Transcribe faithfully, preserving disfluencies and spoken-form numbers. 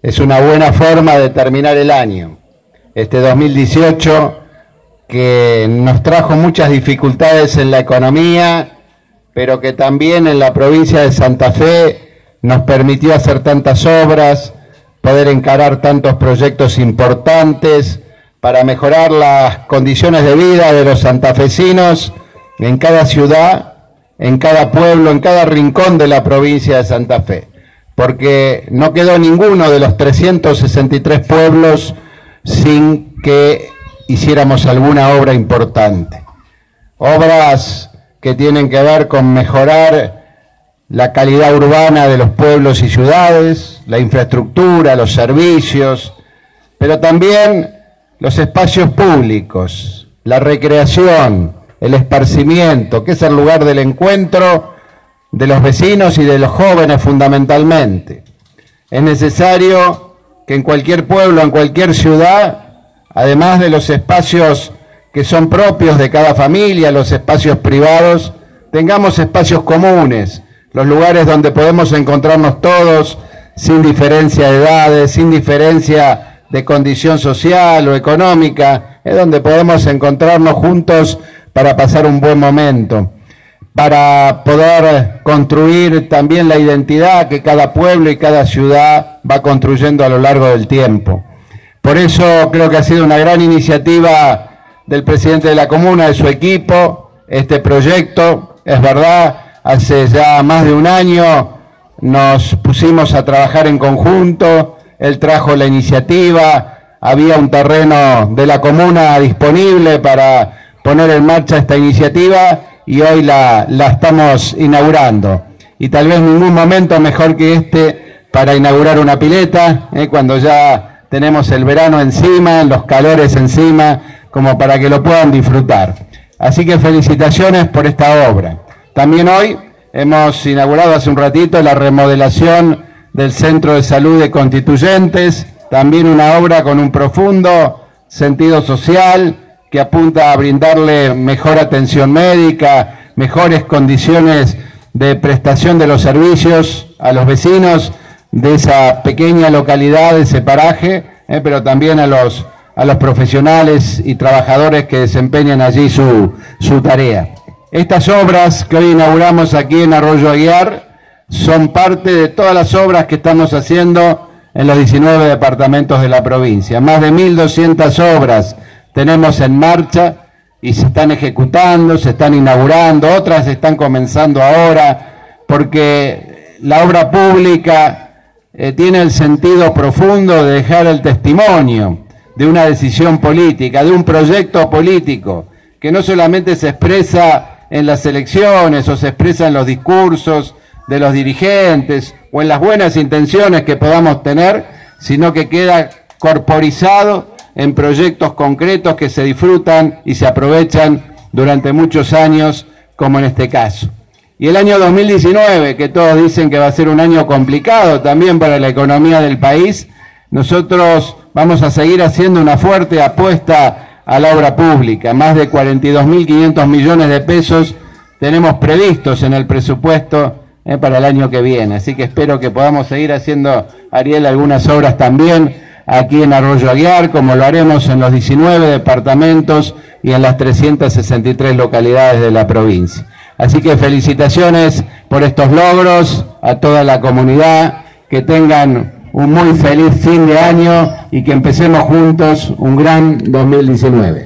es una buena forma de terminar el año. Este dos mil dieciocho que nos trajo muchas dificultades en la economía, pero que también en la provincia de Santa Fe nos permitió hacer tantas obras, poder encarar tantos proyectos importantes para mejorar las condiciones de vida de los santafesinos en cada ciudad, en cada pueblo, en cada rincón de la provincia de Santa Fe, porque no quedó ninguno de los trescientos sesenta y tres pueblos sin que hiciéramos alguna obra importante. Obras que tienen que ver con mejorar la calidad urbana de los pueblos y ciudades, la infraestructura, los servicios, pero también los espacios públicos, la recreación, el esparcimiento, que es el lugar del encuentro de los vecinos y de los jóvenes fundamentalmente. Es necesario que en cualquier pueblo, en cualquier ciudad, además de los espacios que son propios de cada familia, los espacios privados, tengamos espacios comunes, los lugares donde podemos encontrarnos todos sin diferencia de edades, sin diferencia de condición social o económica, es donde podemos encontrarnos juntos para pasar un buen momento, para poder construir también la identidad que cada pueblo y cada ciudad va construyendo a lo largo del tiempo. Por eso creo que ha sido una gran iniciativa del presidente de la comuna, de su equipo, este proyecto. Es verdad, hace ya más de un año nos pusimos a trabajar en conjunto, él trajo la iniciativa, había un terreno de la comuna disponible para poner en marcha esta iniciativa y hoy la, la estamos inaugurando. Y tal vez ningún momento mejor que este para inaugurar una pileta, eh, cuando ya tenemos el verano encima, los calores encima, como para que lo puedan disfrutar. Así que felicitaciones por esta obra. También hoy hemos inaugurado hace un ratito la remodelación del Centro de Salud de Constituyentes, también una obra con un profundo sentido social que apunta a brindarle mejor atención médica, mejores condiciones de prestación de los servicios a los vecinos de esa pequeña localidad, de ese paraje, eh, pero también a los, a los profesionales y trabajadores que desempeñan allí su, su tarea. Estas obras que hoy inauguramos aquí en Arroyo Aguiar son parte de todas las obras que estamos haciendo en los diecinueve departamentos de la provincia. Más de mil doscientas obras tenemos en marcha y se están ejecutando, se están inaugurando, otras están comenzando ahora, porque la obra pública eh, tiene el sentido profundo de dejar el testimonio de una decisión política, de un proyecto político, que no solamente se expresa en las elecciones o se expresa en los discursos de los dirigentes o en las buenas intenciones que podamos tener, sino que queda corporizado en proyectos concretos que se disfrutan y se aprovechan durante muchos años, como en este caso. Y el año dos mil diecinueve, que todos dicen que va a ser un año complicado también para la economía del país, nosotros vamos a seguir haciendo una fuerte apuesta a la obra pública. Más de cuarenta y dos mil quinientos millones de pesos tenemos previstos en el presupuesto eh, para el año que viene. Así que espero que podamos seguir haciendo, Ariel, algunas obras también aquí en Arroyo Aguiar, como lo haremos en los diecinueve departamentos y en las trescientas sesenta y tres localidades de la provincia. Así que felicitaciones por estos logros a toda la comunidad, que tengan un muy feliz fin de año y que empecemos juntos un gran dos mil diecinueve.